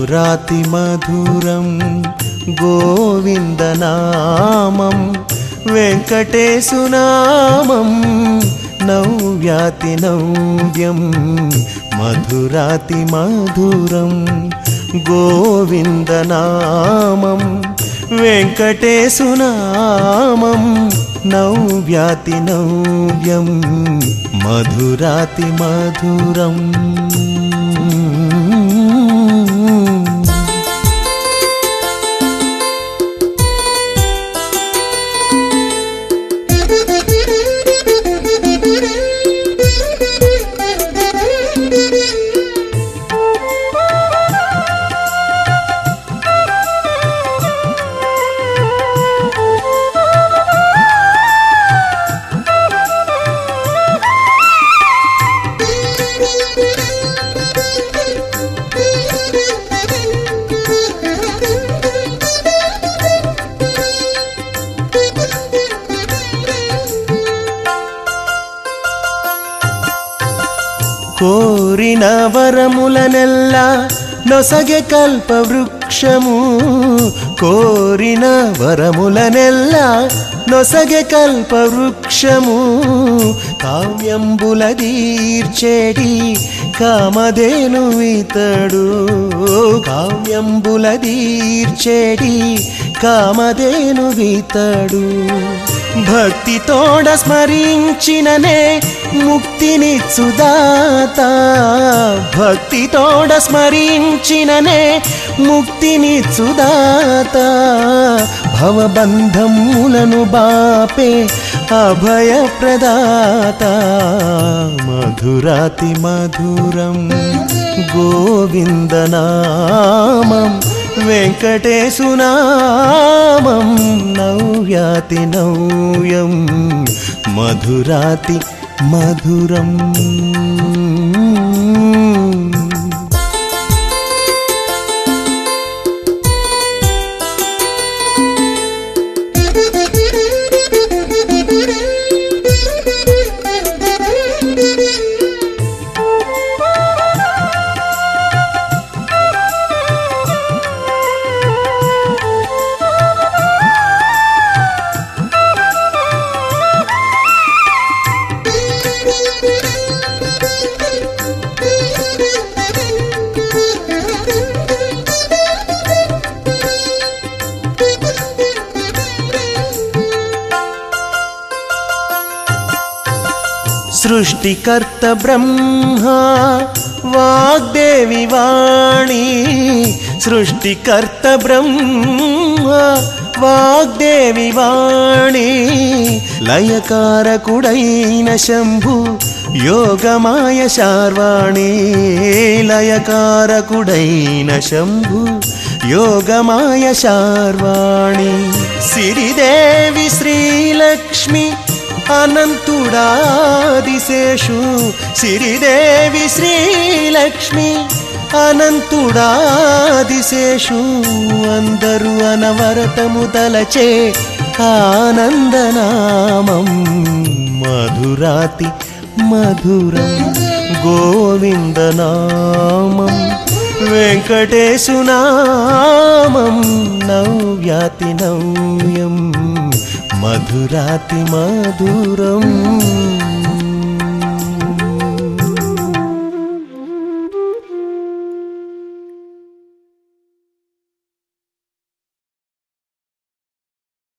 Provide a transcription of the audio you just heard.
మధురాతి మధురం గోవిందనామం వెంకటేశునామం నవ్యాతి నవ్యం మధురాతి మధురం గోవిందనామం వెంకటేశునామం నవ్యాతి నవ్యం మధురాతి మధురం కోరిన వరములనెల్ల నొసగే కల్పవృక్షము కోరిన వరములనెల్ల నొసగే కల్పవృక్షము కావ్యంబులదీర్చేడి కామధేను ఇతడు కావ్యంబులదీర్చేడి కామధేను ఇతడు భక్తితోడ స్మరించిననే ముక్తినిచ్చుదాత భక్తితోడ స్మరించిననే ముక్తినిచ్చుదాత భవబంధములను బాపే అభయప్రదాత మధురాతి మధురం గోవిందనామం వెంకటేశునామం నవ్యాతి నవ్యం మధురాతి మధురం సృష్టికర్త బ్రహ్మ వాగ్దేవి వాణి సృష్టికర్త బ్రహ్మ వాగ్దేవి వాణి లయకారకుడైన శంభు యోగమాయ శార్వాణి లయకారకుడైన శంభు యోగమాయ శార్వాణి సిరిదేవి శ్రీలక్ష్మి అనంతుడాదిశేషు సిరిదేవి శ్రీలక్ష్మి అనంతుడాదిశేషు అందరూ అనవరతము తలచే ఆనందనామం మధురాతి మధురం గోవిందనామం వెంకటేశునామం నవ్యాతి నవ్యం మధురాతి మధురం